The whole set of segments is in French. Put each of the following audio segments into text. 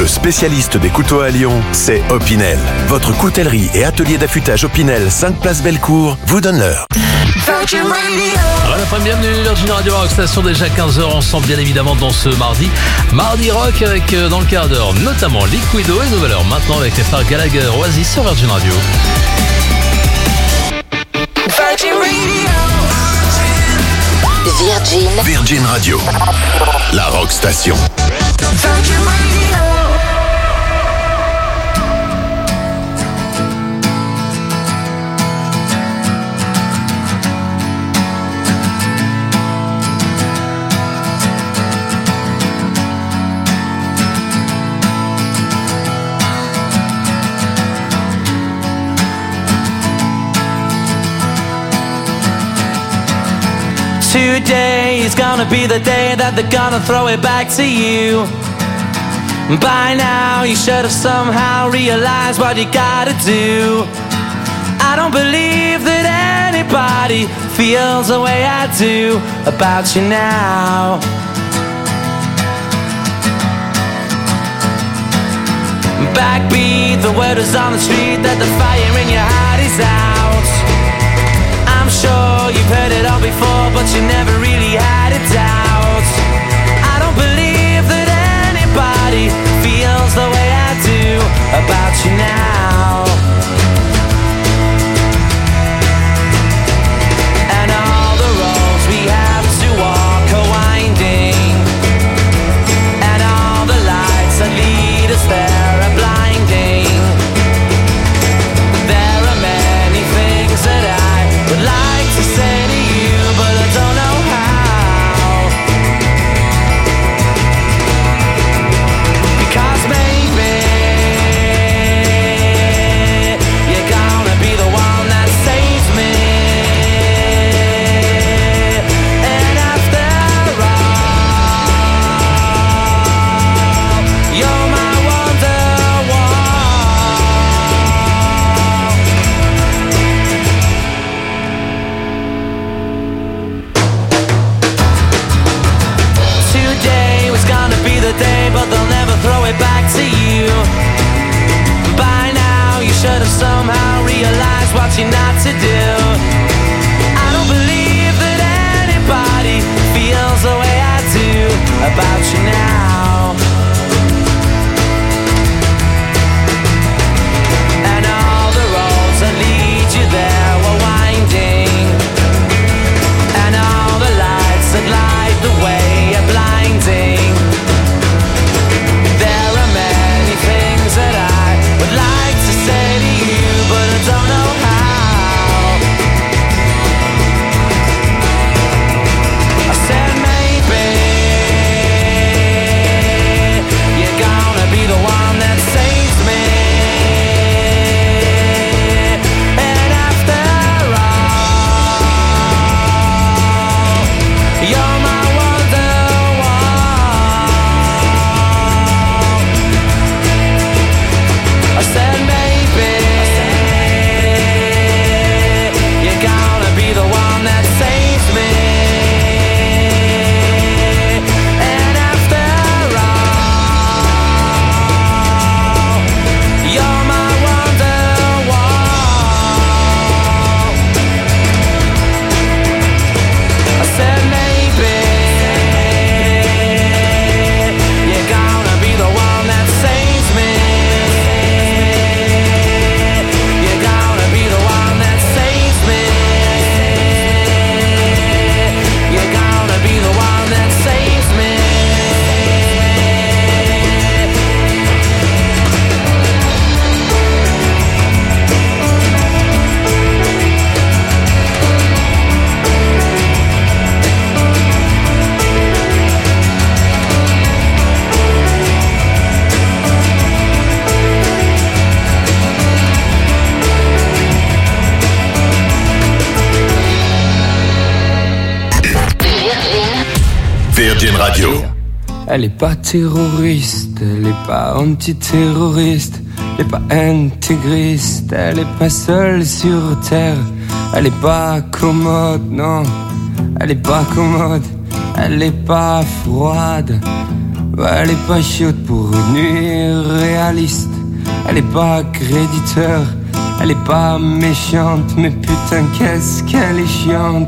Le spécialiste des couteaux à Lyon, c'est Opinel. Votre coutellerie et atelier d'affûtage Opinel, 5 place Bellecour, vous donne l'heure. Voilà, bienvenue Virgin Radio Rock Station, déjà 15h ensemble bien évidemment dans ce Mardi Rock avec dans le quart d'heure notamment Liquido et Nouvelle Heure. Maintenant avec les frères Gallagher, Oasis sur Virgin Radio. Virgin Radio, la Rock Station. Virgin Radio. Today is gonna be the day that they're gonna throw it back to you. By now you should have somehow realized what you gotta do. I don't believe that anybody feels the way I do about you now. Backbeat, the word is on the street that the fire in your heart is out. I'm sure you've heard it all before, but you never really had a doubt. I don't believe that anybody feels the way I do about you now. And all the roads we have to walk are winding, and all the lights that lead us there are blinding. There are many things that I would like to say to you, but I don't know how. Because maybe you're gonna be the one that saves me. And after all, you're my Wonderwall. Today was gonna be the day, but they'll never throw it back to you. By now you should have somehow realized what you're not to do. I don't believe that anybody feels the way I do about you now. And all the roads that lead you there were winding, and all the lights that light the way are blinding. There are many things that I would like to say to you, but I don't know how. I said maybe you're gonna be the one that saves me. And after all, you're my Wonderwall. I said maybe you're gonna be the one that saves me. And after all, you're my Wonderwall. I said maybe you're gonna be the one that saves me. You're gonna be the one that saves me. You're gonna be the one that saves me. Virgin Radio. Elle est pas terroriste, elle est pas antiterroriste, elle est pas intégriste, elle est pas seule sur terre, elle est pas commode, non, elle est pas commode, elle est pas froide, Elle est pas chaude pour une nuit réaliste. Elle est pas créditeur, elle est pas méchante, mais putain qu'est-ce qu'elle est chiante.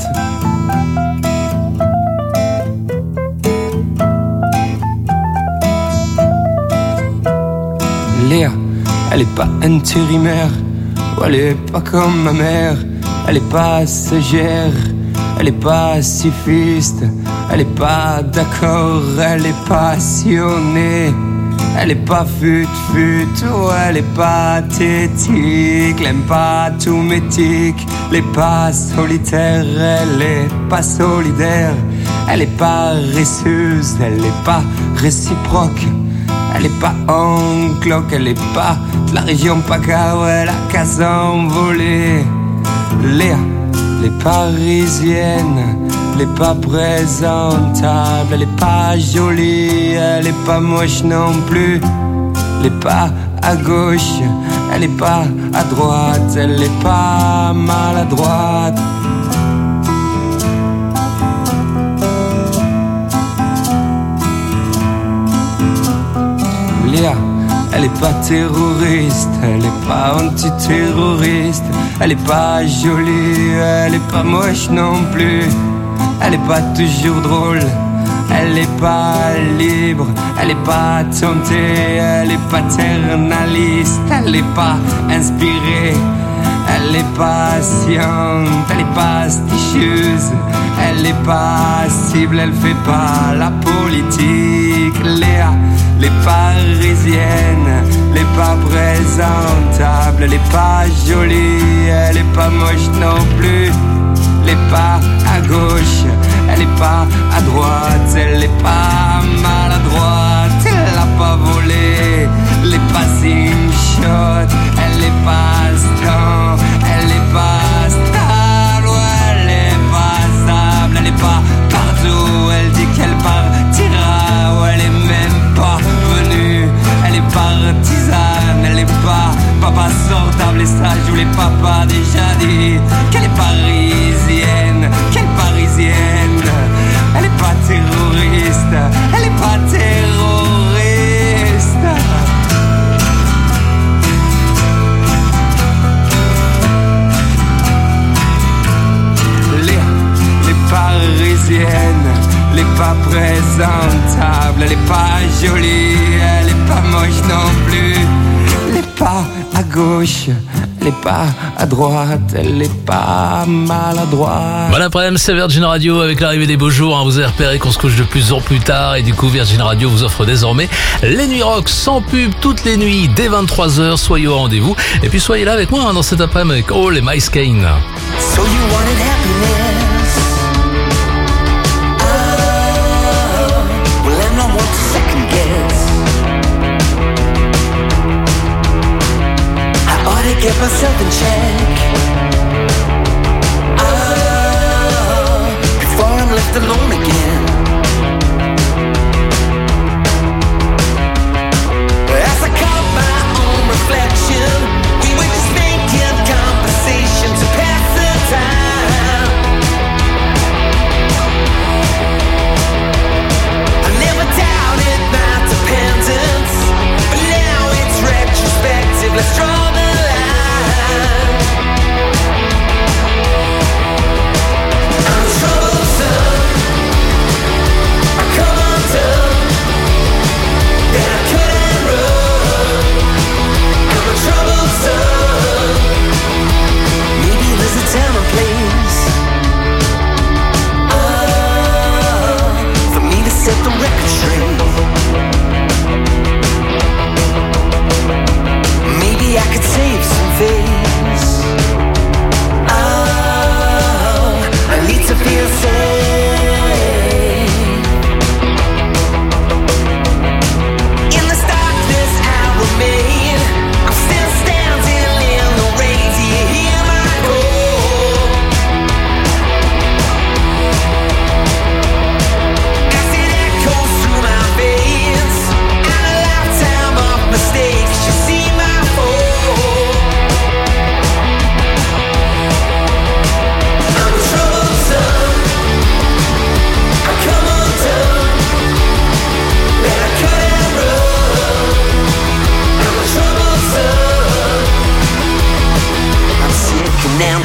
Léa, elle est pas intérimaire, ou elle est pas comme ma mère. Elle est pas stagiaire, elle est pas pacifiste, elle est pas d'accord, elle est passionnée. Elle est pas fut-fut, oh, elle est pathétique. Elle aime pas tout métique, elle est pas solitaire, elle est pas solidaire. Elle est paresseuse, elle est pas réciproque. Elle est pas en cloque, elle est pas de la région PACA, où elle a qu'à s'envoler. Léa, elle est parisienne, elle est pas présentable, elle est pas jolie, elle est pas moche non plus. Elle est pas à gauche, elle est pas à droite, elle est pas maladroite. Léa, elle est pas terroriste, elle est pas antiterroriste. Elle est pas jolie, elle est pas moche non plus. Elle est pas toujours drôle, elle est pas libre. Elle est pas tentée, elle est paternaliste. Elle est pas inspirée, elle est patiente. Elle est pas astucieuse, elle est pas cible. Elle fait pas la politique. Léa, elle est parisienne, elle est pas présentable. Elle est pas jolie, elle est pas moche non plus. Elle est pas à gauche, elle est pas à droite, elle est pas maladroite, elle a pas volé, elle est pas shot, elle est pas star, elle est pas stable, elle est pas stable, elle est pas partout, elle dit qu'elle partira, ou elle est même pas venue, elle est partisane, elle est pas papa sortable, et ça je vous l'ai papa déjà dit, qu'elle est parisienne, qu'elle est parisienne, elle est pas terroriste, elle est pas terroriste. Elle est parisienne, elle est pas présentable, elle est pas jolie, elle est pas moche non plus. Elle est pas à gauche, elle est pas à droite, elle est pas maladroite. Bon après-midi, c'est Virgin Radio avec l'arrivée des beaux jours. Vous avez repéré qu'on se couche de plus en plus tard et du coup Virgin Radio vous offre désormais les nuits rock sans pub toutes les nuits dès 23h. Soyez au rendez-vous et puis soyez là avec moi dans cet après-midi avec Hall et Mice Kane. So you wanted happiness. Oh, well I don't want to second guess. I ought to get myself in check. Oh, before I'm left alone again. As I caught my own reflection, we were just making conversation to pass the time. I never doubted my dependence, but now it's retrospective. Let's draw the line. I'm chosen.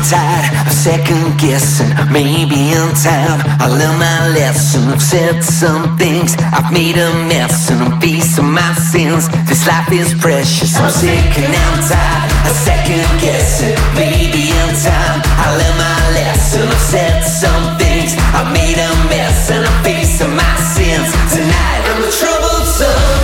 tired of second guessing. Maybe in time I'll learn my lesson. I've said some things, I've made a mess, and I'm facing my sins. This life is precious. I'm sick and I'm tired of second guessing. Maybe in time I'll learn my lesson. I've said some things, I've made a mess, and I'm facing my sins. Tonight I'm the troubled son.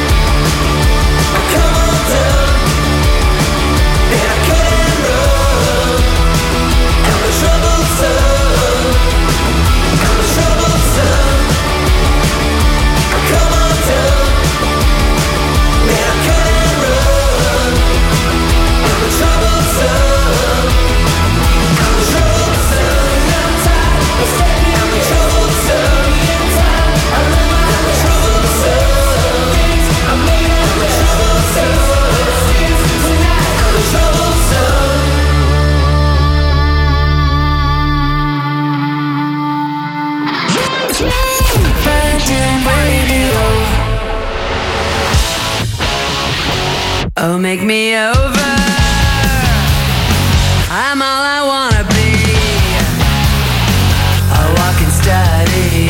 Come on down. And I couldn't run. I'm the troubled son. I'm the troubled son. Come on down. And I couldn't run. I'm the troubled son. I'm the troubled son. I'm tired of staying. I'm the troubled son. I'm the troubled son. I'm the troubled son. Tonight I'm the troubled son. Virgin Radio. Oh, make me over. I'm all I wanna be. A walking study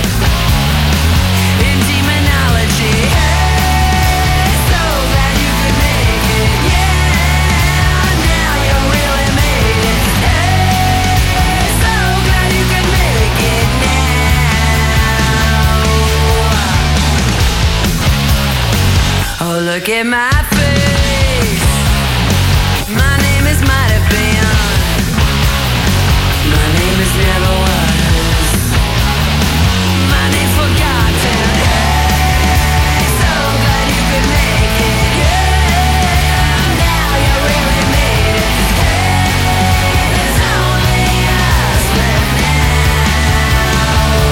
in demonology. Hey, so glad you could make it. Yeah, now you really made it. Hey, so glad you could make it now. Oh, look at my face. My name is might have been. My name is never was. My name forgotten. Hey, so glad you could make it. Yeah, now you really made it. Hey, there's only us left now.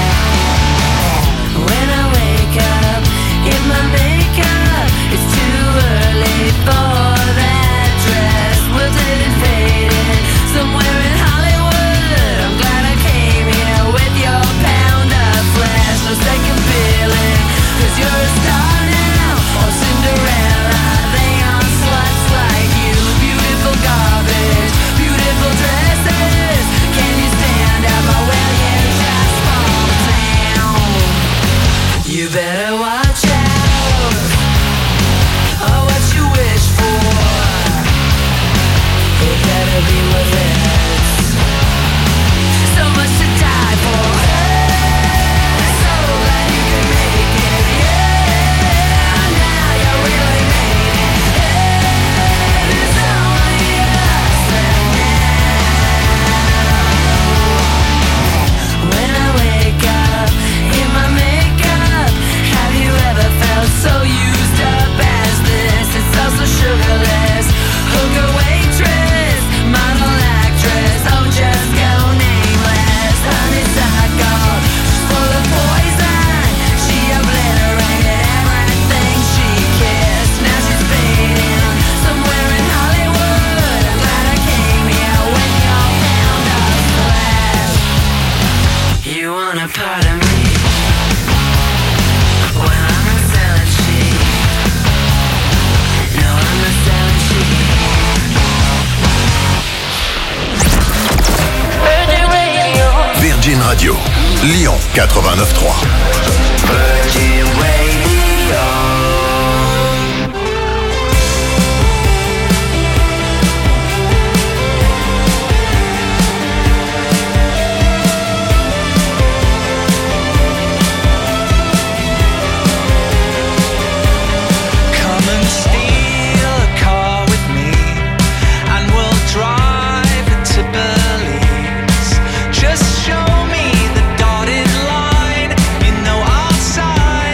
When I wake up in my makeup, it's too early for that dress. Was it faded somewhere in Hollywood? I'm glad I came here with your pound of flesh. No second feeling, 'cause you're a star now, or Cinderella. They aren't sluts like you. Beautiful garbage, beautiful dresses. Can you stand up, or will you just fall down? You better watch out. Oh, what you wish for. It better be worth it. So much to die for. Hey, so glad you could make it. Yeah, now you really made it. Hey, there's only us left now. When I wake up in my makeup, have you ever felt so used up as this? It's also sugarless. Hooker, waitress, model, actress. Oh, just go nameless. Honeysuckle, she's full of poison. She obliterated everything she kissed. Now she's fading somewhere in Hollywood. I'm glad I came here with your pound of flesh. You want a part of me? Well, I'm not selling cheap. No, I'm not selling cheap. Virgin Radio, Lyon 89.3. Virgin Radio. Come and steal a car with me, and we'll drive it to Belize. Just show me the dotted line. You know I'll sign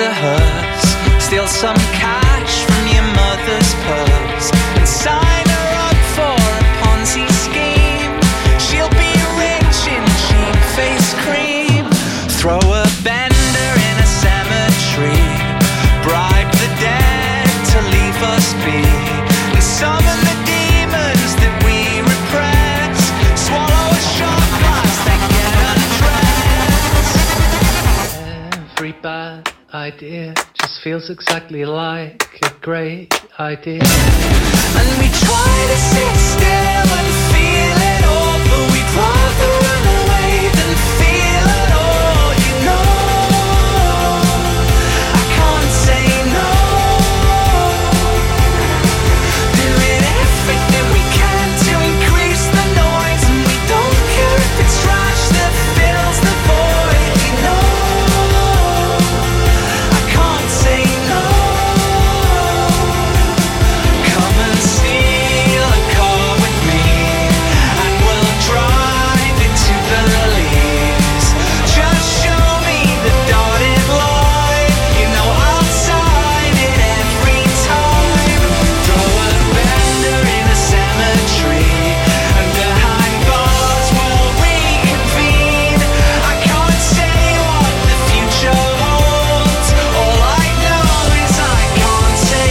a hearse. Steal some cash from your mother's purse and sign her up for a Ponzi scheme. She'll be rich in cheap face cream. Throw a bender in a cemetery. Bribe the dead to leave us be. And summon the demons that we repress. Swallow a shot glass, then get undressed. Every bad idea just feels exactly like a great idea. And we try to sit still and feel it all, but we'd rather run away than feel it all, you know. I can't say no. Doing everything we can to increase the noise, and we don't care if it's trash that fills the void, you know. I can't say no. Come and steal a car with me, and we'll drive into the leaves. Just show me the dotted line, you know I'll sign it every time. Throw a bender in a cemetery, and behind bars we'll reconvene. I can't say what the future holds. All I know is I can't say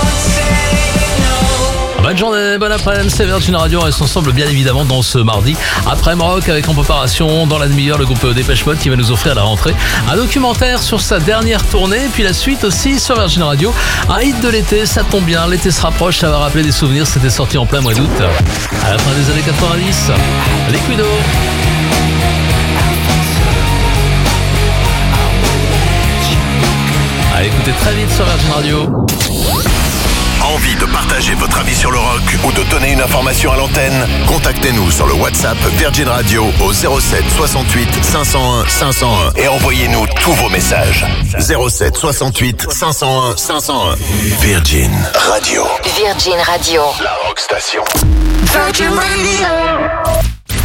no. Bonne journée, bon après-midi, c'est Virgin Radio, on reste ensemble bien évidemment dans ce mardi. Après Rock avec en préparation dans la demi-heure le groupe Dépêche Mode qui va nous offrir à la rentrée un documentaire sur sa dernière tournée, puis la suite aussi sur Virgin Radio. Un hit de l'été, ça tombe bien, l'été se rapproche, ça va rappeler des souvenirs, c'était sorti en plein mois d'août, à la fin des années 90. Liquido. À écouter très vite sur Virgin Radio. Envie de partager votre avis sur le rock ou de donner une information à l'antenne? Contactez-nous sur le WhatsApp Virgin Radio au 07 68 501 501 et envoyez-nous tous vos messages. 07 68 501 501. Virgin Radio. Virgin Radio. La rock station. Virgin Radio.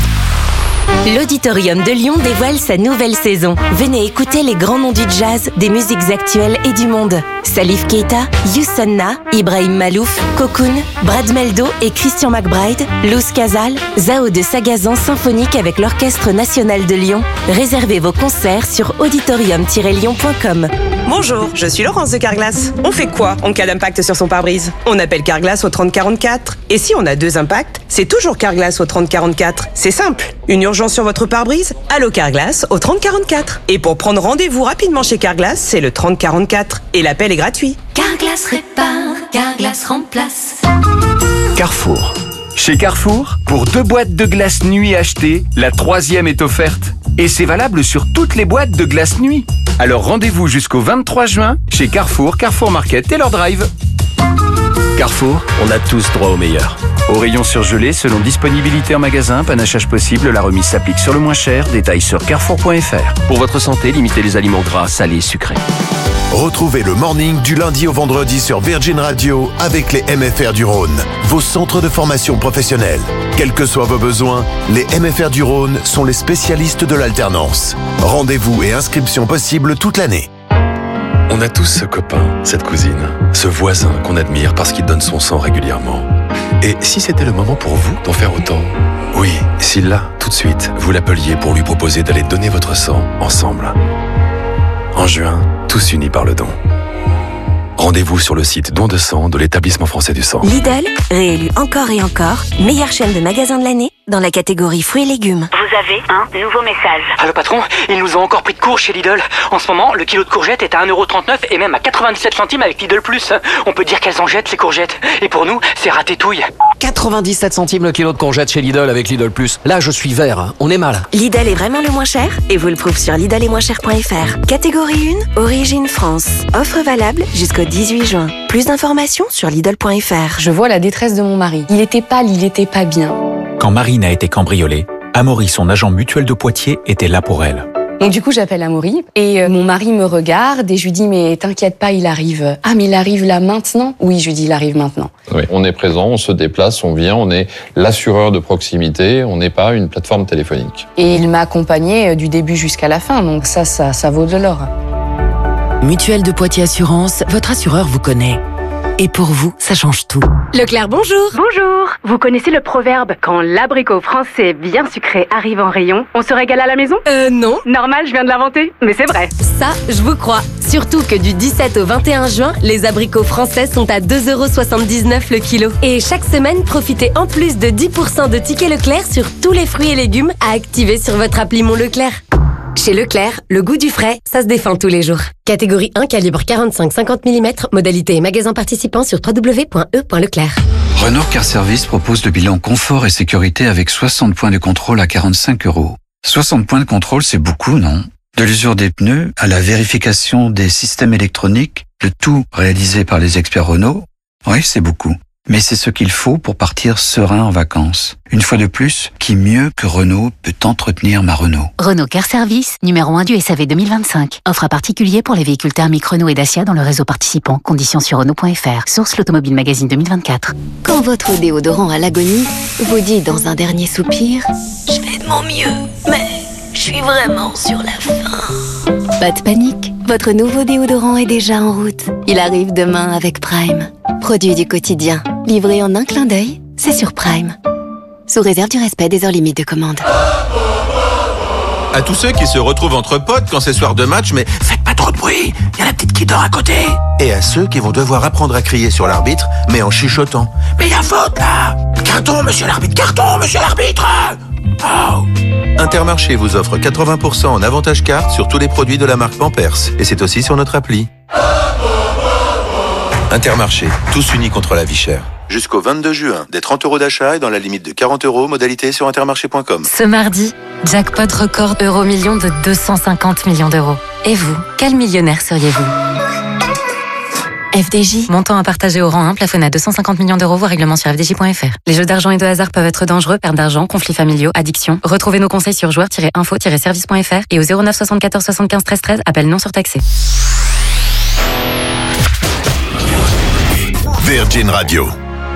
L'Auditorium de Lyon dévoile sa nouvelle saison. Venez écouter les grands noms du jazz, des musiques actuelles et du monde. Salif Keita, Youssou Na, Ibrahim Malouf, Cocoon, Brad Meldo et Christian McBride, Luz Casal, Zao de Sagazan symphonique avec l'Orchestre National de Lyon. Réservez vos concerts sur auditorium-lyon.com. Bonjour, je suis Laurence de Carglass. On fait quoi en cas d'impact sur son pare-brise? On appelle Carglass au 3044. Et si on a deux impacts, c'est toujours Carglass au 3044. C'est simple. Une urgence sur votre pare-brise? Allô Carglass au 3044. Et pour prendre rendez-vous rapidement chez Carglass, c'est le 3044. Et l'appel est gratuit. Carglass répare, Carglass remplace. Carrefour. Chez Carrefour, pour 2 boîtes de glace nuit achetées, la 3e est offerte. Et c'est valable sur toutes les boîtes de glace nuit. Alors rendez-vous jusqu'au 23 juin chez Carrefour, Carrefour Market et leur drive. Carrefour, on a tous droit au meilleur. Au rayon surgelé, selon disponibilité en magasin, panachage possible, la remise s'applique sur le moins cher. Détails sur carrefour.fr. Pour votre santé, limitez les aliments gras, salés, sucrés. Retrouvez le morning du lundi au vendredi sur Virgin Radio avec les MFR du Rhône, vos centres de formation professionnelle. Quels que soient vos besoins, les MFR du Rhône sont les spécialistes de l'alternance. Rendez-vous et inscriptions possibles toute l'année. On a tous ce copain, cette cousine, ce voisin qu'on admire parce qu'il donne son sang régulièrement. Et si c'était le moment pour vous d'en faire autant? Oui, si là, tout de suite, vous l'appeliez pour lui proposer d'aller donner votre sang ensemble. En juin, tous unis par le don. Rendez-vous sur le site Don de sang de l'Établissement français du sang. Lidl, réélu encore et encore, meilleure chaîne de magasins de l'année dans la catégorie fruits et légumes. Vous avez un nouveau message. Allô patron, ils nous ont encore pris de court chez Lidl. En ce moment, le kilo de courgettes est à 1,39€ et même à 97 centimes avec Lidl Plus. On peut dire qu'elles en jettent ces courgettes. Et pour nous, c'est ratétouille. 97 centimes le kilo de courgettes chez Lidl avec Lidl Plus. Là, je suis vert, on est mal. Lidl est vraiment le moins cher et vous le prouve sur lidl-et-moins-cher.fr. Catégorie 1, origine France. Offre valable jusqu'au 18 juin. Plus d'informations sur lidl.fr. Je vois la détresse de mon mari. Il était pâle, il était pas bien. Quand Marine a été cambriolée, Amaury, son agent mutuel de Poitiers, était là pour elle. Donc du coup, j'appelle Amaury et mon mari me regarde et je lui dis « Mais t'inquiète pas, il arrive. » « Ah, mais il arrive là maintenant ?» Oui, je lui dis « Il arrive maintenant. » Oui, on est présent, on se déplace, on vient, on est l'assureur de proximité, on n'est pas une plateforme téléphonique. Et il m'a accompagné du début jusqu'à la fin, donc ça vaut de l'or. Mutuelle de Poitiers Assurance, votre assureur vous connaît. Et pour vous, ça change tout. Leclerc, bonjour. Bonjour. Vous connaissez le proverbe « Quand l'abricot français bien sucré arrive en rayon, on se régale à la maison » Non. Normal, je viens de l'inventer, mais c'est vrai. Ça, je vous crois. Surtout que du 17 au 21 juin, les abricots français sont à 2,79€ le kilo. Et chaque semaine, profitez en plus de 10% de tickets Leclerc sur tous les fruits et légumes à activer sur votre appli Mon Leclerc. Chez Leclerc, le goût du frais, ça se défend tous les jours. Catégorie 1, calibre 45-50 mm, modalité et magasin participant sur www.e.leclerc. Renault Car Service propose le bilan confort et sécurité avec 60 points de contrôle à 45 €. 60 points de contrôle, c'est beaucoup, non? De l'usure des pneus à la vérification des systèmes électroniques, le tout réalisé par les experts Renault. Oui, c'est beaucoup. Mais c'est ce qu'il faut pour partir serein en vacances. Une fois de plus, qui mieux que Renault peut entretenir ma Renault? Renault Car Service, numéro 1 du SAV 2025. Offre à particulier pour les véhicules thermiques Renault et Dacia dans le réseau participant. Conditions sur Renault.fr. Source l'Automobile Magazine 2024. Quand votre déodorant à l'agonie vous dit dans un dernier soupir « Je fais de mon mieux, mais je suis vraiment sur la fin ». Pas de panique, votre nouveau déodorant est déjà en route. Il arrive demain avec Prime. Produit du quotidien, livré en un clin d'œil, c'est sur Prime. Sous réserve du respect des heures limites de commande. À tous ceux qui se retrouvent entre potes quand c'est soir de match, mais faites pas trop de bruit, il y a la petite qui dort à côté. Et à ceux qui vont devoir apprendre à crier sur l'arbitre, mais en chuchotant. Mais il y a faute là! Carton, monsieur l'arbitre, carton, monsieur l'arbitre! Oh. Intermarché vous offre 80% en avantage carte sur tous les produits de la marque Pampers. Et c'est aussi sur notre appli. Intermarché, tous unis contre la vie chère. Jusqu'au 22 juin, des 30 € d'achat et dans la limite de 40 €, modalité sur intermarché.com. Ce mardi, jackpot record euro-million de 250 millions d'euros. Et vous, quel millionnaire seriez-vous ? FDJ. Montant à partager au rang 1, plafonné à 250 millions d'euros, voire règlement sur fdj.fr. Les jeux d'argent et de hasard peuvent être dangereux, perte d'argent, conflits familiaux, addiction. Retrouvez nos conseils sur joueurs-info-service.fr et au 09 74 75 13 13, appel non surtaxé. Virgin Radio.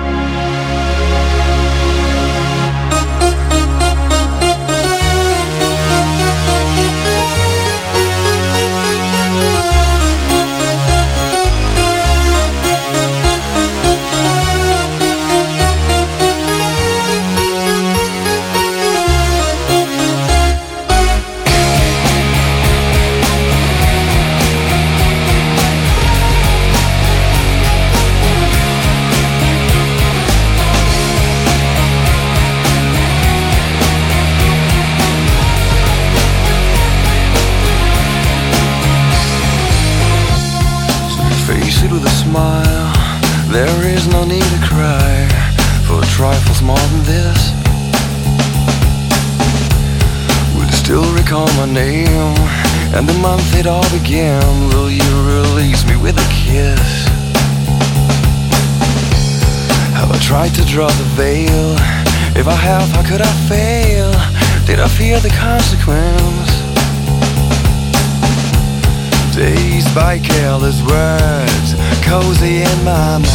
There is no need to cry for trifles more than this. Will you still recall my name and the month it all began? Will you release me with a kiss? Have I tried to draw the veil? If I have, how could I fail? Did I fear the consequence? Dazed by careless words, cozy in my mind.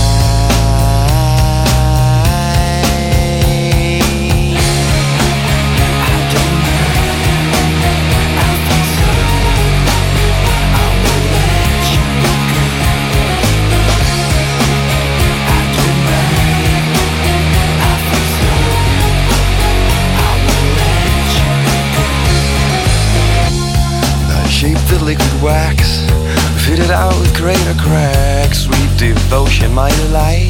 Shaped the liquid wax, fitted out with greater cracks. Sweet devotion, my delight.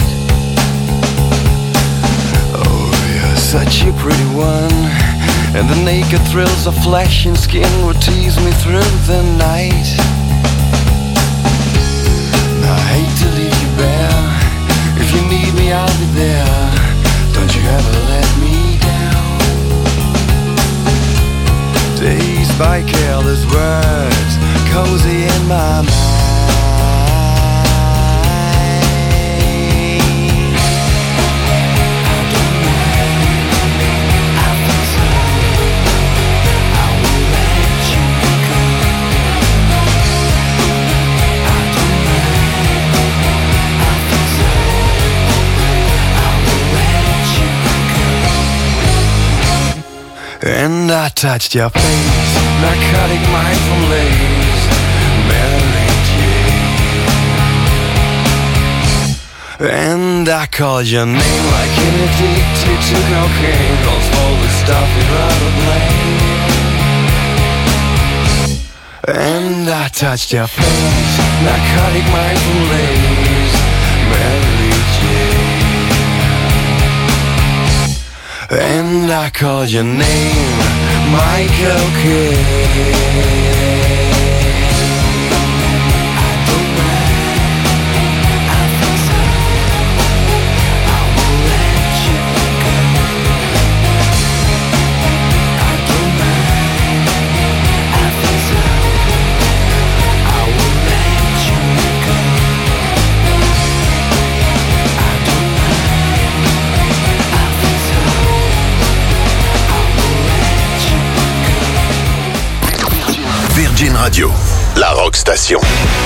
Oh, you're such a pretty one, and the naked thrills of flesh and skin would tease me through the night. I hate to leave you bare. If you need me, I'll be there. Don't you ever let me down. Dazed by careless words, cozy in my mind. And I touched your face, narcotic mind from lace, married you. I call your name like an addicted to cocaine. Calls all the stuff you'd rather play. And I touched your face, narcotic mindful lace, Mary Jane. And I called your name, Michael Kidd. Virgin Radio, la rock station.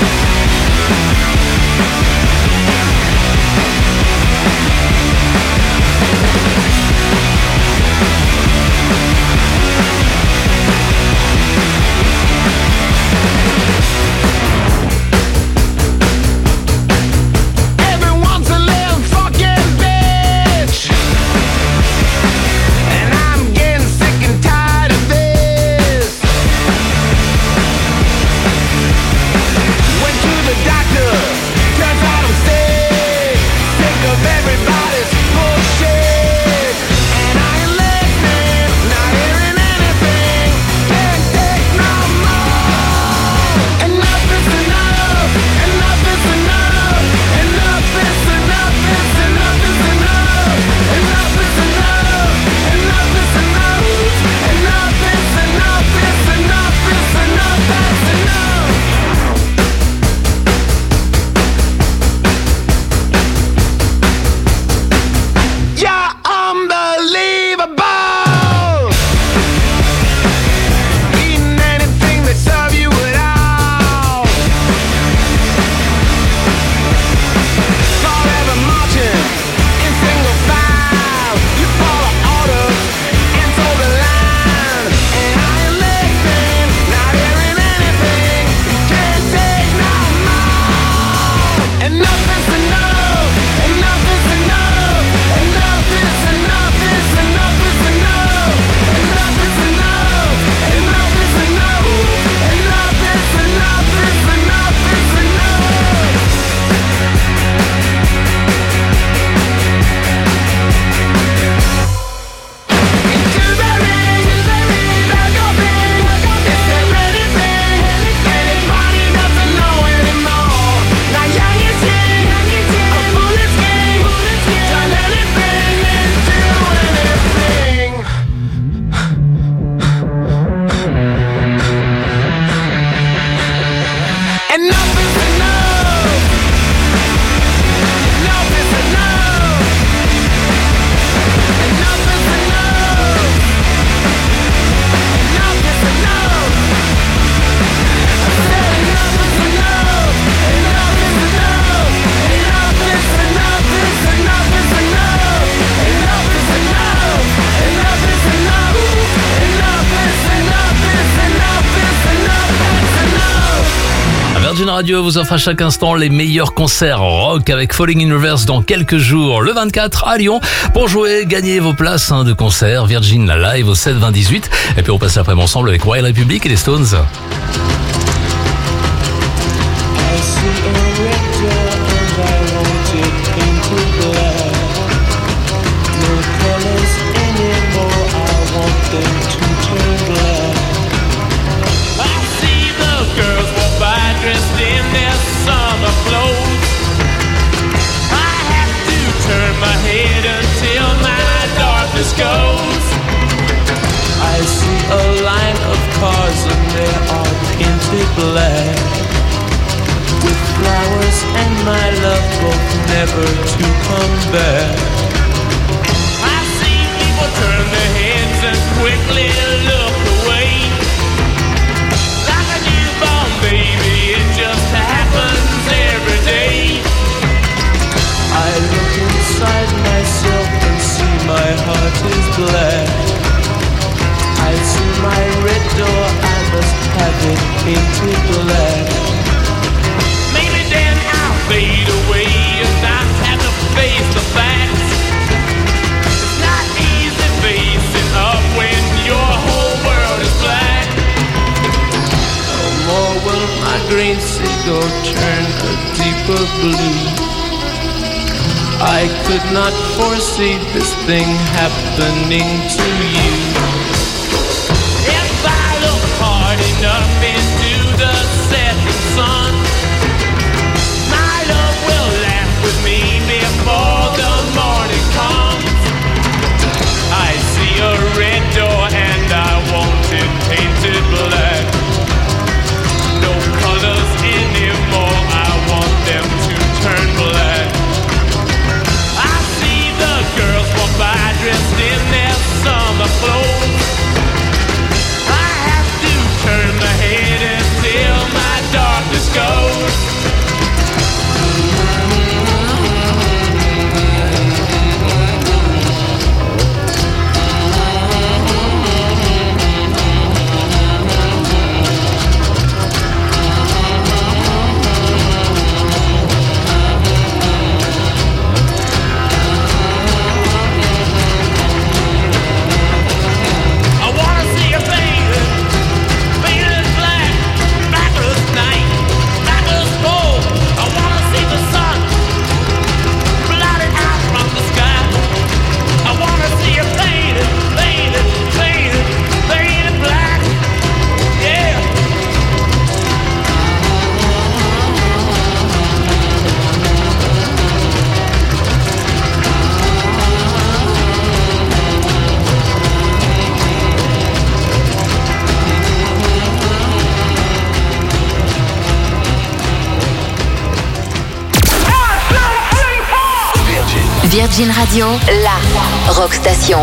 Radio vous offre à chaque instant les meilleurs concerts rock avec Falling in Reverse dans quelques jours, le 24 à Lyon. Pour jouer, gagnez vos places de concert Virgin Live au 7-20-18. Et puis on passe l'après-midi ensemble avec Wild Republic et les Stones. Goes. I see a line of cars and they are painted black, with flowers and my love both never to come back. I see people turn their heads and quickly look away, like a newborn baby, it just happens every day. I look inside myself and see my heart is black. I see my red door, I must have it painted black. Maybe then I'll fade away and not have to face the my green seagull turn a deeper blue. I could not foresee this thing happening to you. If I look hard enough into the setting sun, my love will laugh with me before the morning comes. I see a red door and I want it painted black. No colors anymore, I want them to turn black. I see the girls walk by dressed in their summer clothes. I have to turn my head until my darkness goes. Virgin Radio, la rock station.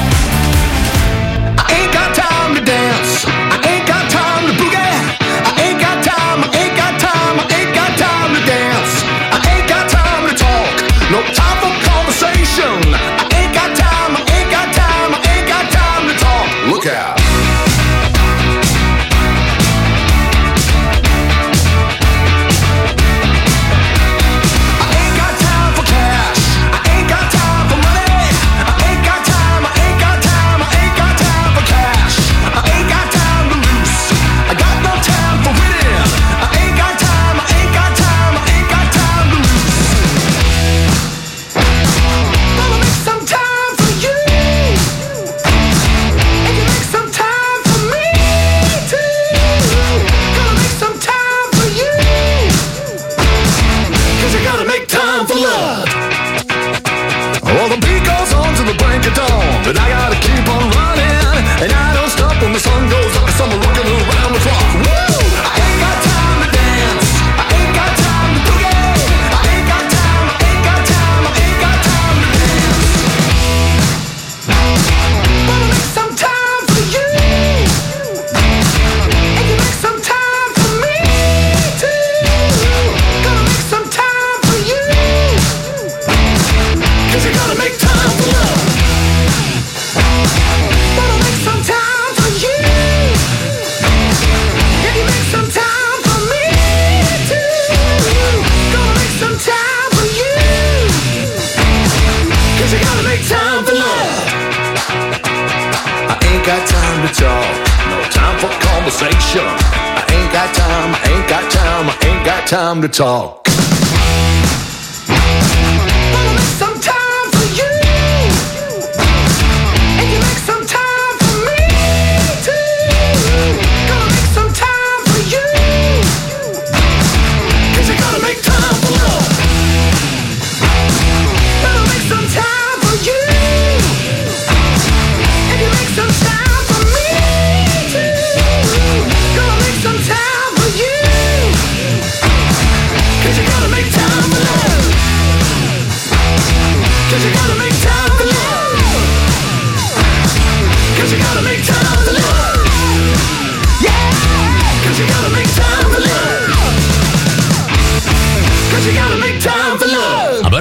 I ain't got time to dance. I ain't got time to boogie. I ain't got time. I ain't got time. I ain't got time to dance. I ain't got time to talk. No time for conversation. I ain't got time. I ain't got time. I ain't got time to talk. Look out. But I gotta keep on running, and I don't stop when the sun goes up, 'cause I'm rocking around the clock. Woo! I ain't got time to dance. I ain't got time to boogie. I ain't got time. I ain't got time. I ain't got time to dance. Gonna make some time for you, and you make some time for me too. Gonna make some time for you, 'cause you gotta make time for love. Gonna make some time for you. Yeah, you make some time for me too. Gonna make some time for you, 'cause you gotta make time for love. I ain't got time to talk, no time for conversation. I ain't got time, I ain't got time, I ain't got time to talk. Gonna make some time for you.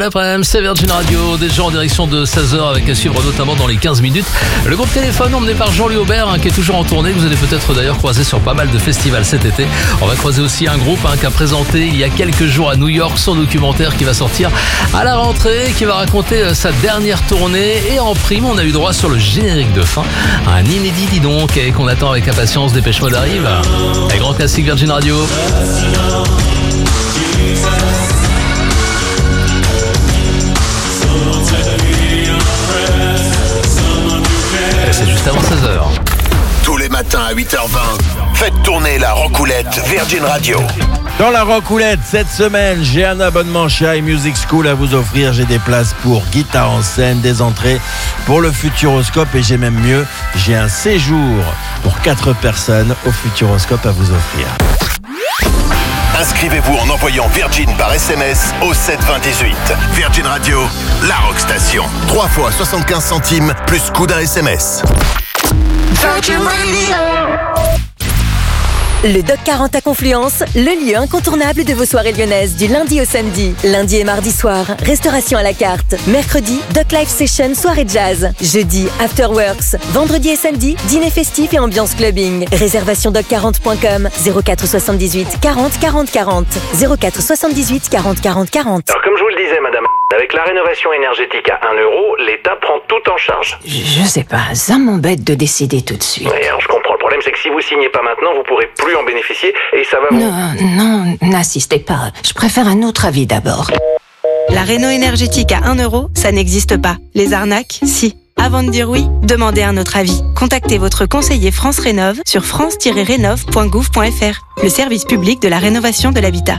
l'après-midi, c'est Virgin Radio, déjà en direction de 16h avec à suivre notamment dans les 15 minutes. Le groupe Téléphone emmené par Jean-Louis Aubert qui est toujours en tournée, que vous allez peut-être d'ailleurs croiser sur pas mal de festivals cet été. On va croiser aussi un groupe qui a présenté il y a quelques jours à New York son documentaire qui va sortir à la rentrée, qui va raconter sa dernière tournée. Et en prime, on a eu droit sur le générique de fin à un inédit, dis donc, et qu'on attend avec impatience. Dépêche Mode arrive. Les grands classiques Virgin Radio. C'est juste avant 16h. Tous les matins à 8h20, faites tourner la Rockoulette Virgin Radio. Dans la Rockoulette, cette semaine, j'ai un abonnement chez iMusic School à vous offrir. J'ai des places pour guitare en scène, des entrées pour le Futuroscope et j'ai même mieux, j'ai un séjour pour 4 personnes au Futuroscope à vous offrir. Inscrivez-vous en envoyant Virgin par SMS au 72018. Virgin Radio, la rock station. 3 fois 75 centimes plus coût d'un SMS. Virgin Radio. Le Doc 40 à Confluence, le lieu incontournable de vos soirées lyonnaises du lundi au samedi. Lundi et mardi soir, restauration à la carte. Mercredi, Doc Live Session, soirée jazz. Jeudi, Afterworks. Vendredi et samedi, dîner festif et ambiance clubbing. Réservation doc40.com 04 78 40 40 40 04 78 40 40 40. Alors comme je vous le disais madame, avec la rénovation énergétique à 1 euro, l'État prend tout en charge. Je sais pas, ça m'embête de décider tout de suite. Oui, alors je comprends. Le problème c'est que si vous signez pas maintenant, vous pourrez plus en bénéficier et ça va vous... Non, n'insistez pas. Je préfère un autre avis d'abord. La réno énergétique à 1 euro, ça n'existe pas. Les arnaques, si. Avant de dire oui, demandez un autre avis. Contactez votre conseiller France Rénov sur france-rénov.gouv.fr, le service public de la rénovation de l'habitat.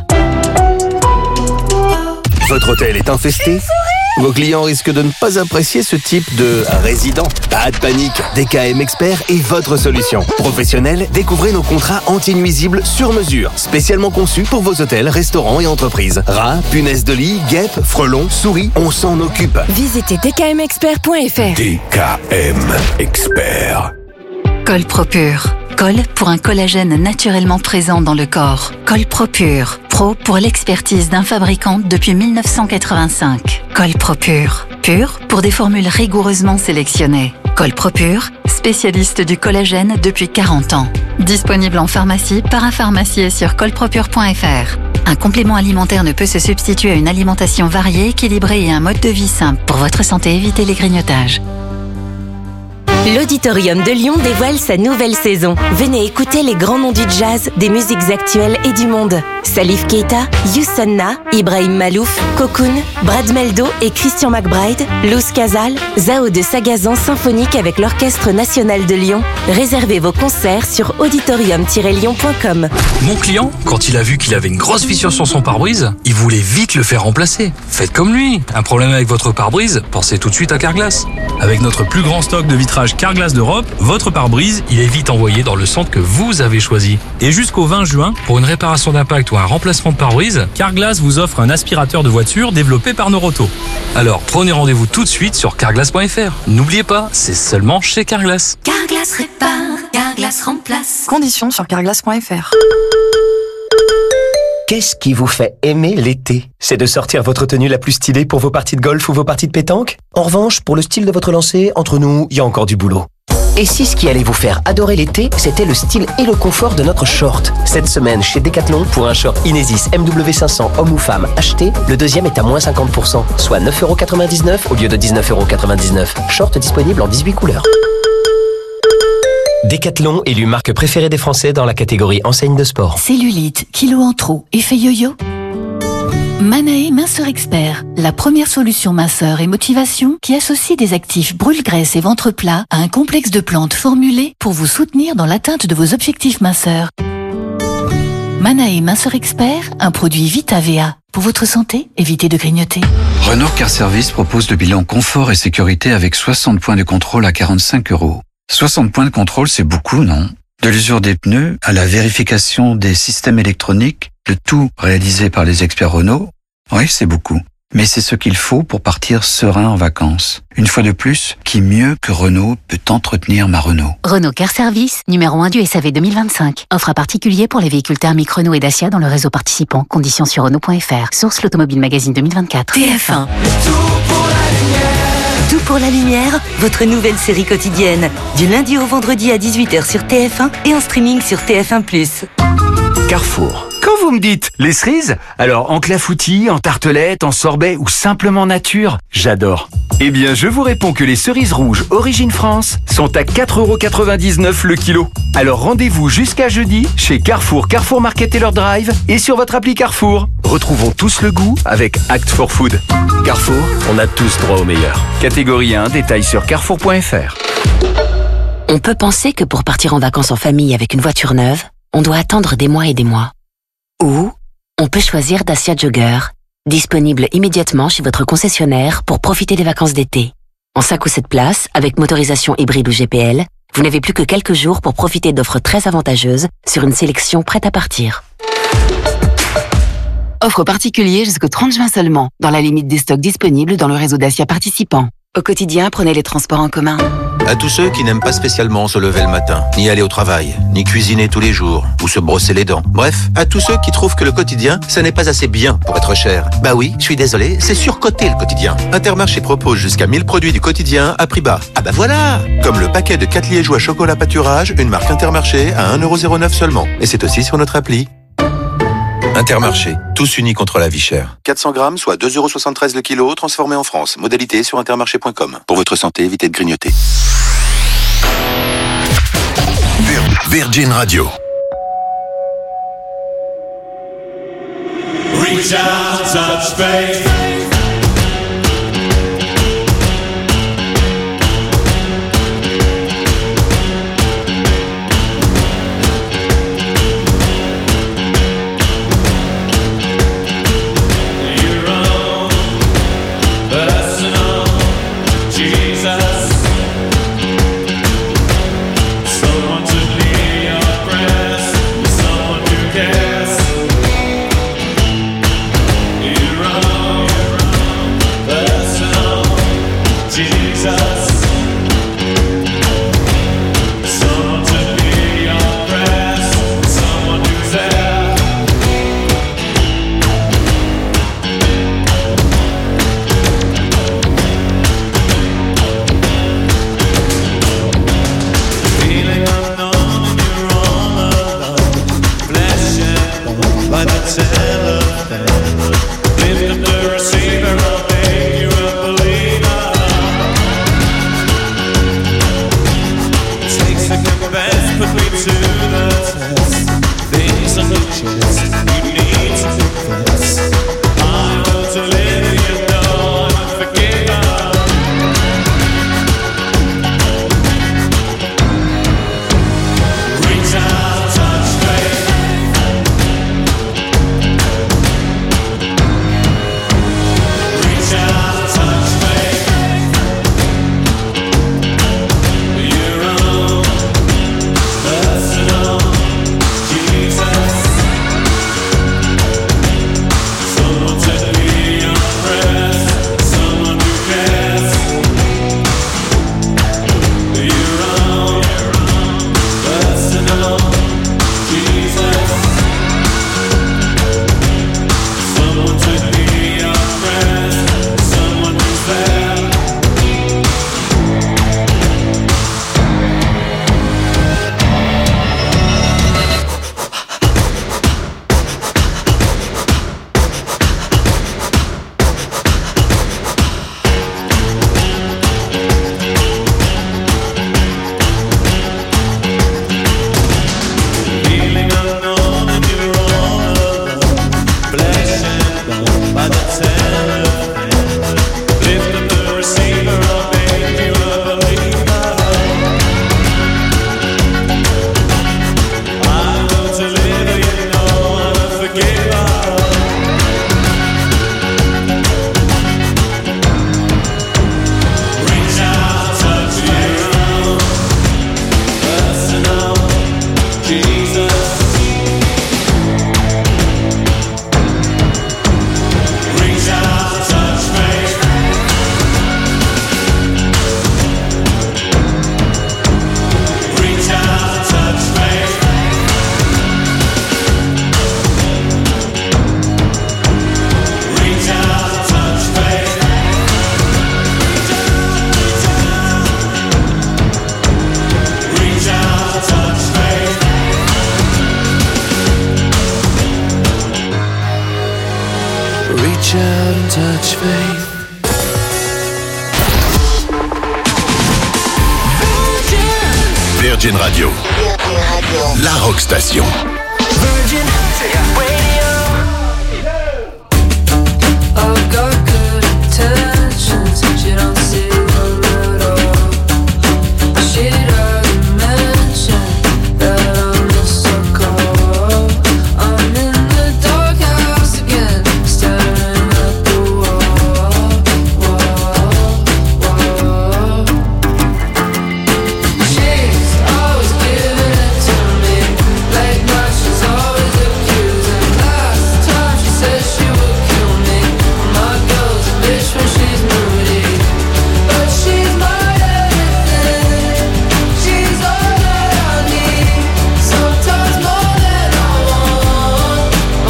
Votre hôtel est infesté ? Vos clients risquent de ne pas apprécier ce type de résident. Pas de panique, DKM Expert est votre solution. Professionnel, découvrez nos contrats anti-nuisibles sur mesure, spécialement conçus pour vos hôtels, restaurants et entreprises. Rats, punaises de lit, guêpes, frelons, souris, on s'en occupe. Visitez dkmexpert.fr. DKM Expert. Col Propure. Col pour un collagène naturellement présent dans le corps. Col Propure. Pro pour l'expertise d'un fabricant depuis 1985. Col Propure. Pur pour des formules rigoureusement sélectionnées. Col Propure, spécialiste du collagène depuis 40 ans. Disponible en pharmacie, parapharmacie et sur colpropure.fr. Un complément alimentaire ne peut se substituer à une alimentation variée, équilibrée et un mode de vie simple. Pour votre santé, évitez les grignotages. L'Auditorium de Lyon dévoile sa nouvelle saison. Venez écouter les grands noms du jazz, des musiques actuelles et du monde. Salif Keita, Youssou N'Dour, Ibrahim Malouf, Cocoon, Brad Meldo et Christian McBride, Luz Casal, Zao de Sagazan symphonique avec l'Orchestre National de Lyon. Réservez vos concerts sur auditorium-lyon.com. Mon client, quand il a vu qu'il avait une grosse fissure sur son pare-brise, il voulait vite le faire remplacer. Faites comme lui. Un problème avec votre pare-brise, pensez tout de suite à Carglass. Avec notre plus grand stock de vitrage Carglass d'Europe, votre pare-brise, il est vite envoyé dans le centre que vous avez choisi. Et jusqu'au 20 juin, pour une réparation d'impact ou un remplacement de pare-brise, Carglass vous offre un aspirateur de voiture développé par Noroto. Alors prenez rendez-vous tout de suite sur carglass.fr. N'oubliez pas, c'est seulement chez Carglass. Carglass répare, Carglass remplace. Conditions sur carglass.fr. Qu'est-ce qui vous fait aimer l'été ? C'est de sortir votre tenue la plus stylée pour vos parties de golf ou vos parties de pétanque ? En revanche, pour le style de votre lancer, entre nous, il y a encore du boulot. Et si ce qui allait vous faire adorer l'été, c'était le style et le confort de notre short ? Cette semaine, chez Decathlon, pour un short Inesis MW500 homme ou femme acheté, le deuxième est à moins 50%, soit 9,99€ au lieu de 19,99€. Short disponible en 18 couleurs. Decathlon, élu marque préférée des Français dans la catégorie enseigne de sport. Cellulite, kilo en trop, effet yo-yo. Manae Minceur Expert, la première solution minceur et motivation qui associe des actifs brûle-graisse et ventre plat à un complexe de plantes formulées pour vous soutenir dans l'atteinte de vos objectifs minceurs. Manae Minceur Expert, un produit Vita-VA. Pour votre santé, évitez de grignoter. Renault Car Service propose le bilan confort et sécurité avec 60 points de contrôle à 45€. 60 points de contrôle, c'est beaucoup, non ? De l'usure des pneus à la vérification des systèmes électroniques, le tout réalisé par les experts Renault, oui, c'est beaucoup. Mais c'est ce qu'il faut pour partir serein en vacances. Une fois de plus, qui mieux que Renault peut entretenir ma Renault? Renault Car Service, numéro 1 du SAV 2025. Offre à particulier pour les véhicules thermiques Renault et Dacia dans le réseau participant. Conditions sur Renault.fr. Source l'Automobile Magazine 2024. TF1. Tout pour la lumière, votre nouvelle série quotidienne. Du lundi au vendredi à 18h sur TF1 et en streaming sur TF1+. Carrefour. Quand vous me dites les cerises, alors en clafoutis, en tartelette, en sorbet ou simplement nature, j'adore. Eh bien, je vous réponds que les cerises rouges Origine France sont à 4,99€ le kilo. Alors rendez-vous jusqu'à jeudi chez Carrefour, Carrefour Market Taylor Drive et sur votre appli Carrefour. Retrouvons tous le goût avec Act for Food. Carrefour, on a tous droit au meilleur. Catégorie 1, détails sur carrefour.fr. On peut penser que pour partir en vacances en famille avec une voiture neuve, on doit attendre des mois et des mois. Ou on peut choisir Dacia Jogger, disponible immédiatement chez votre concessionnaire pour profiter des vacances d'été. En 5 ou 7 places, avec motorisation hybride ou GPL, vous n'avez plus que quelques jours pour profiter d'offres très avantageuses sur une sélection prête à partir. Offre particulière jusqu'au 30 juin seulement, dans la limite des stocks disponibles dans le réseau Dacia participant. Au quotidien, prenez les transports en commun. À tous ceux qui n'aiment pas spécialement se lever le matin, ni aller au travail, ni cuisiner tous les jours, ou se brosser les dents. Bref, à tous ceux qui trouvent que le quotidien, ça n'est pas assez bien pour être cher. Bah oui, je suis désolé, c'est surcoté le quotidien. Intermarché propose jusqu'à 1000 produits du quotidien à prix bas. Ah bah voilà! Comme le paquet de 4 liégeois chocolat pâturage, une marque Intermarché à 1,09€ seulement. Et c'est aussi sur notre appli. Intermarché, tous unis contre la vie chère. 400 grammes, soit 2,73€ le kilo, transformé en France. Modalité sur intermarché.com. Pour votre santé, évitez de grignoter. Virgin Radio. Reach out, touch faith. Reach out and touch faith. Virgin Radio. La Rock Station. Virgin Radio. I've got good intentions. She don't see them at all. She doesn't mention that I'm a sucker. I'm in the doghouse again, staring at the wall. She's always giving it to me. Late night, she's always accusing. Last time she said she would kill me. My girl's a bitch when she's moody, but she's my everything. She's all that I need, sometimes more than I want.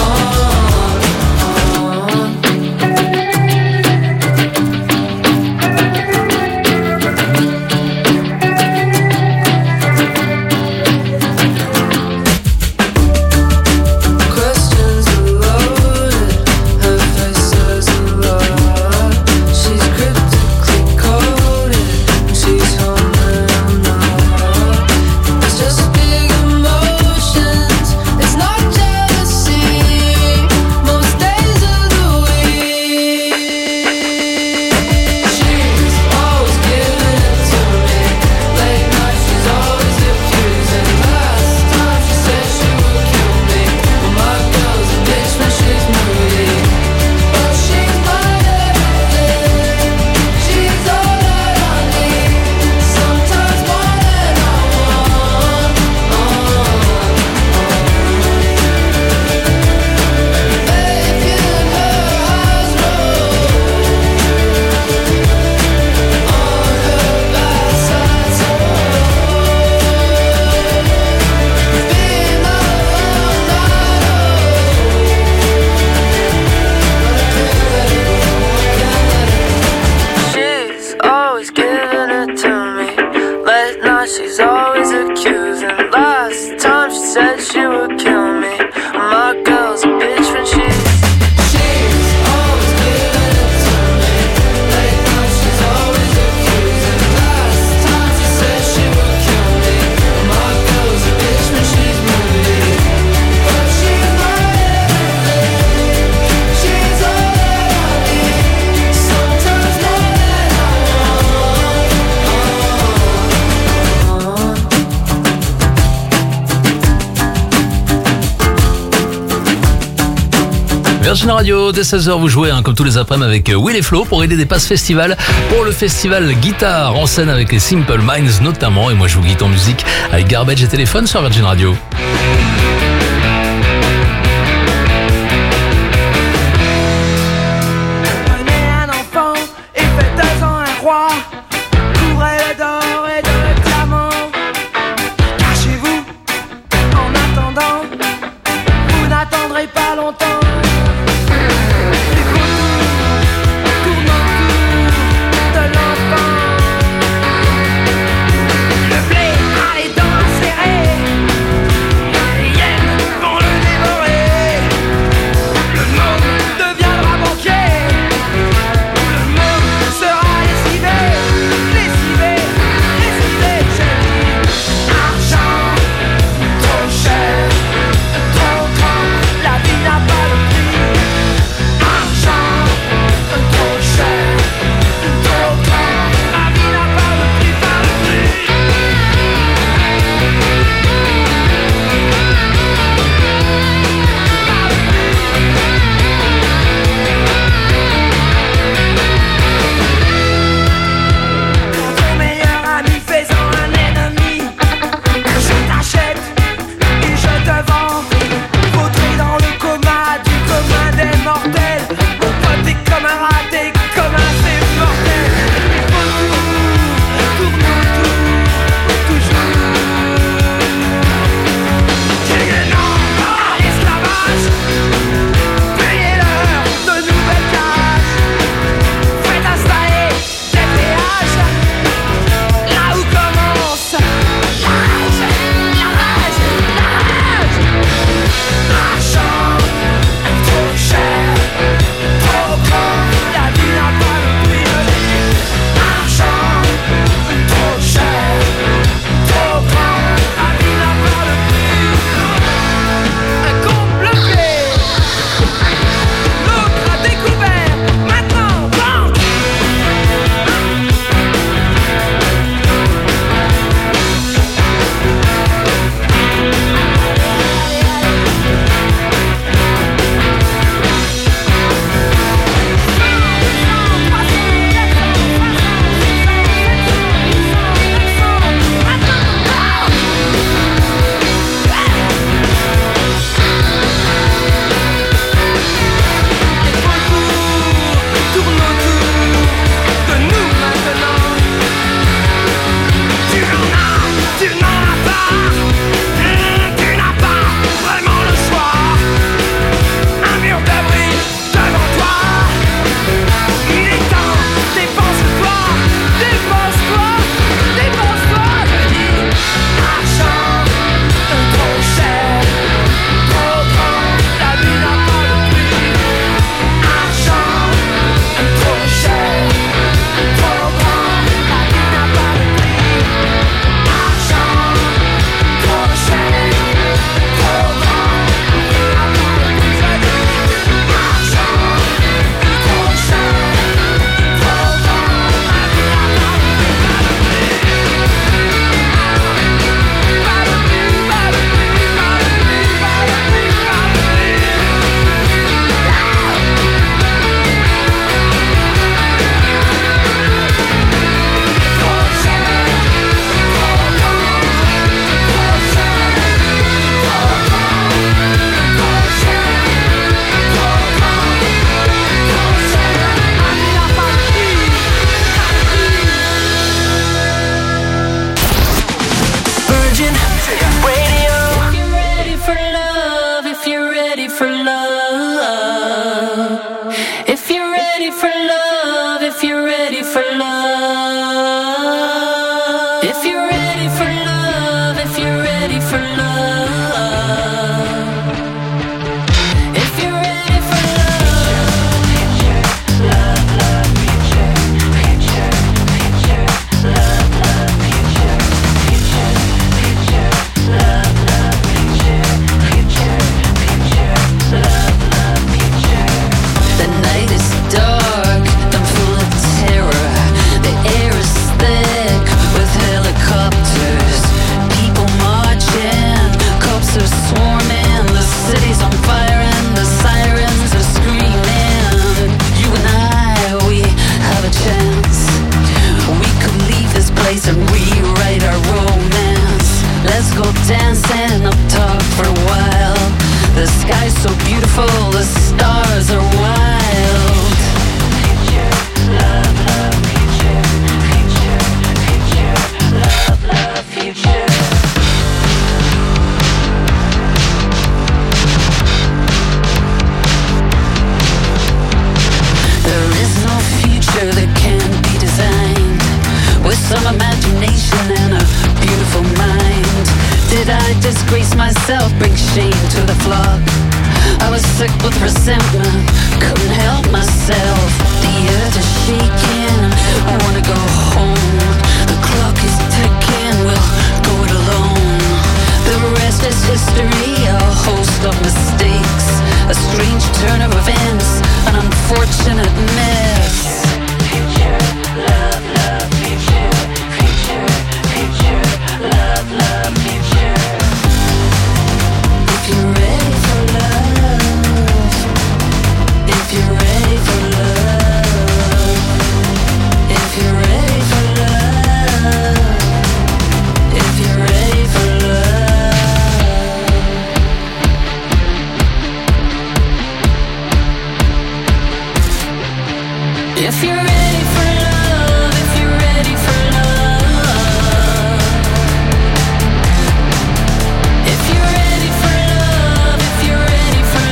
Questions are loaded, her face says a lot. She's cryptically coded, she's humming I'm not. It's just big emotions, it's not jealousy. Most days of the week, she's always giving it to me. Late night, she's always accusing. Last time she said she would kill me. Well, my girl's a bitch when she's moody, but she's my everything. She's all that I need, sometimes more than I want. Baby, and her eyes roll on her bad side, so being she's always giving it to me. Late night, she's always accusing. Last time she said she would kill me. My girl's a bitch when she's always giving it to me. Late night, she's always accusing. Last time she said she would kill me. My girl's a bitch when she's moody, but she's my everything. She's all that I need, sometimes more than I want. Virgin Radio, dès 16h, vous jouez comme tous les après-midi avec Will et Flo pour aider des passes festival pour le festival Guitare en scène avec les Simple Minds notamment. Et moi je vous guide en musique avec Garbage et Téléphone sur Virgin Radio. Prenez un enfant et faites 2 ans un roi. Couvrez-le d'or et de diamants. Cachez-vous en attendant. Vous n'attendrez pas longtemps. Les contours tournent autour de l'enfant. Le blé a les dents serrées. Les hyènes vont le dévorer. Le môme deviendra banquier. Le môme sera lessivé. Lessivé, lessivé, j'ai dit. Argent, trop cher, trop grand. La vie n'a pas de prix. myself brings shame to the flock. I was sick with resentment, couldn't help myself. The earth is shaking, I wanna go home. The clock is ticking, we'll go it alone. The rest is history, a host of mistakes, a strange turn of events, an unfortunate mess. Future, love, love, future, future, future, love, love, future. If you're ready for love, if you're ready for love, if you're ready for love, if you're ready for love. If you're ready for love, if you're ready for love, if you're ready for love, if you're ready for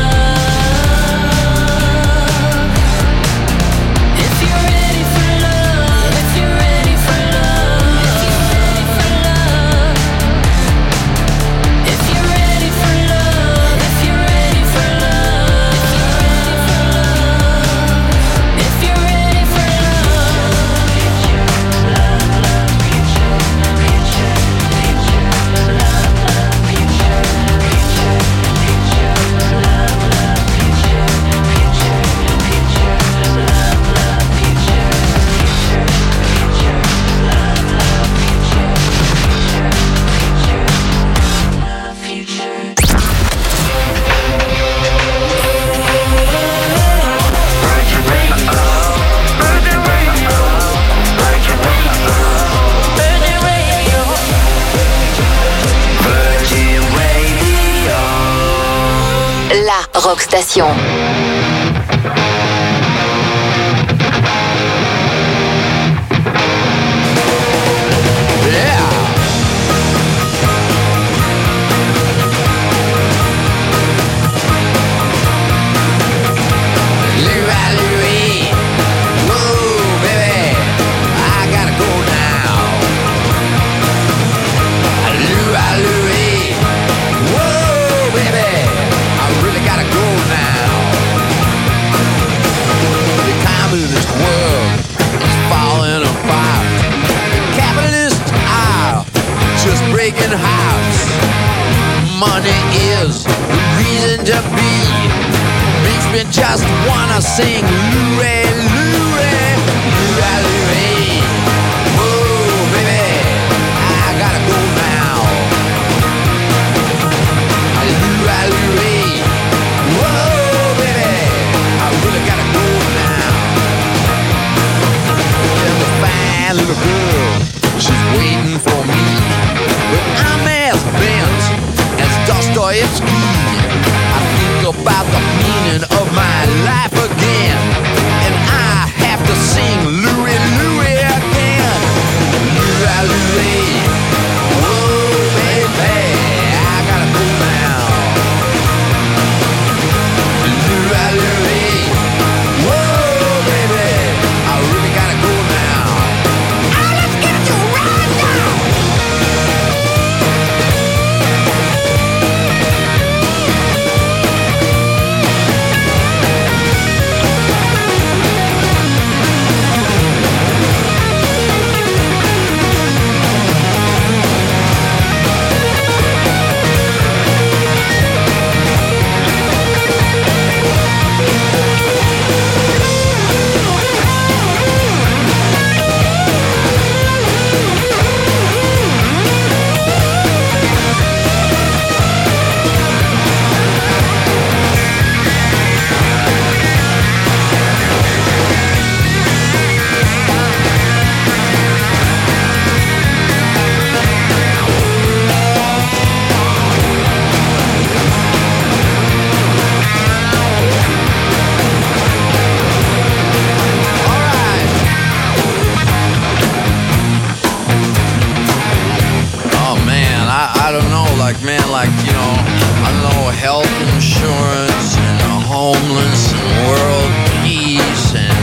love, if you're ready for love, if you're ready for love, if you're ready for love, if you're ready for love, if you're ready for La Rock Station. Breaking hearts. Money is the reason to be. Makes me just wanna sing Louie, Louie, Louie, Louie. Whoa, baby, I gotta go now. Louie, Louie. Whoa, baby, I really gotta go now. There's a fine little girl, she's waiting for me. But I'm as bent as Dostoevsky. I think about the meaning of my life again, and I have to sing Louie, Louie again. Louie, Louie. Whoa, baby, I gotta go now. Louie, Louie. Whoa, baby, I really gotta go now. Oh, let's get it to right now. Like, you know, I know health insurance and homeless and world peace and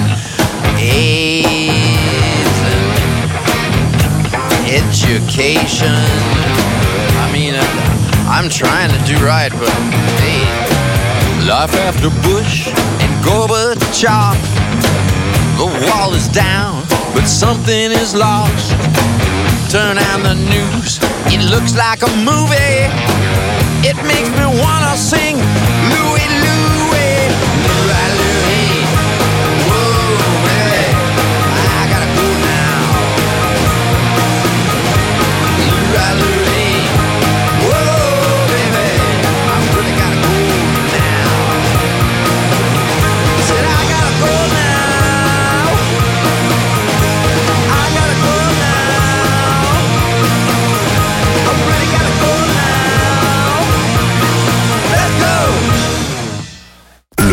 AIDS and education. I mean, I'm I'm trying to do right, but hey, life after Bush and Gorbachev. The wall is down, but something is lost. Turn on the news, it looks like a movie. It makes me wanna sing Louie Louie.